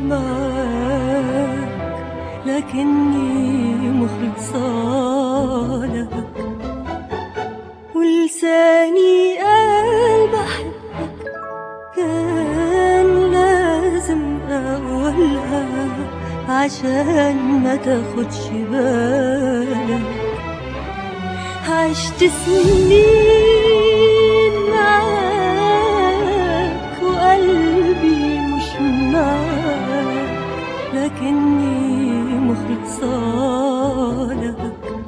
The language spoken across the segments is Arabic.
معاك، لكني مخلصة لك، ولساني قال بحبك كان لازم أقولها عشان ما تاخدش بالك. عشت سنين معاك وقلبي مش معاك، لكني مخلصة لك،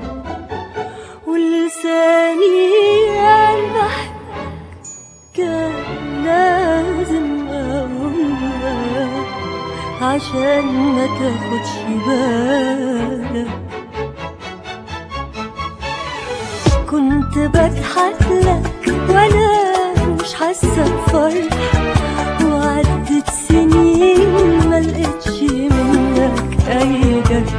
ولساني قال بحبك كان لازم أقولها عشان ما تاخدش بالك. كنت بضحك لك وانا مش حاسه بفرح، وعدت سنين ملقتش منك اي جرح.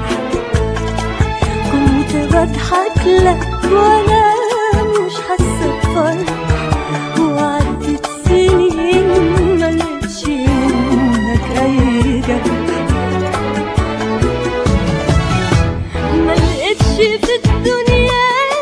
كنت بضحك لك وانا مش حاسه بفرح، وعدت سنين ملقتش منك اي جرح. ملقتش في الدنيا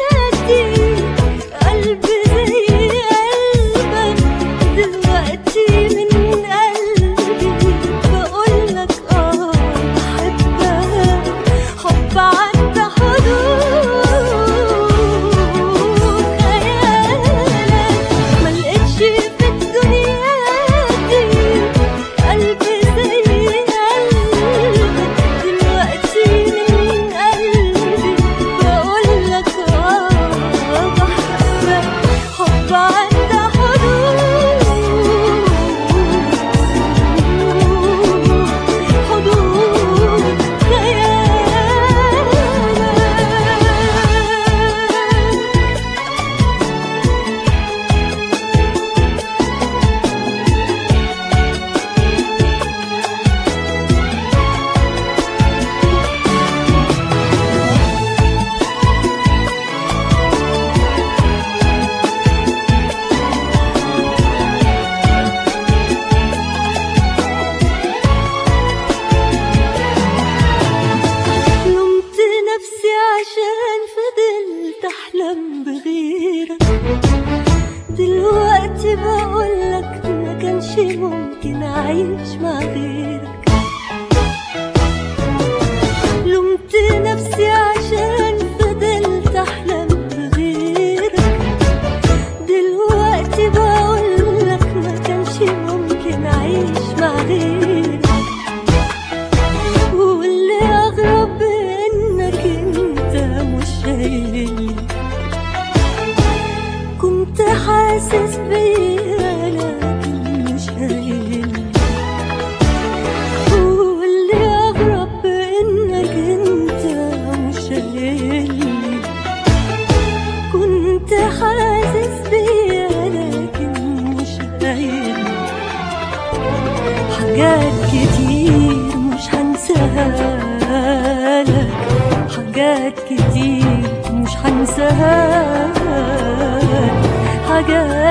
دلوقتي بقولك ما كانش ممكن أعيش مع غيرك. لومت نفسي عشان فضلت أحلم بغيرك. دلوقتي بقولك ما كانش ممكن أعيش مع غيرك. واللي أغرب إنك أنت مش شايلني، كنت حاسس بيا لكن مش هايلني. واللي أغرب إنك أنت مش شايلني، كنت حاسس بيا لكن مش هايلني. حاجات كتير مش هنساها لك، حاجات كتير مش هنساها لك، حاجات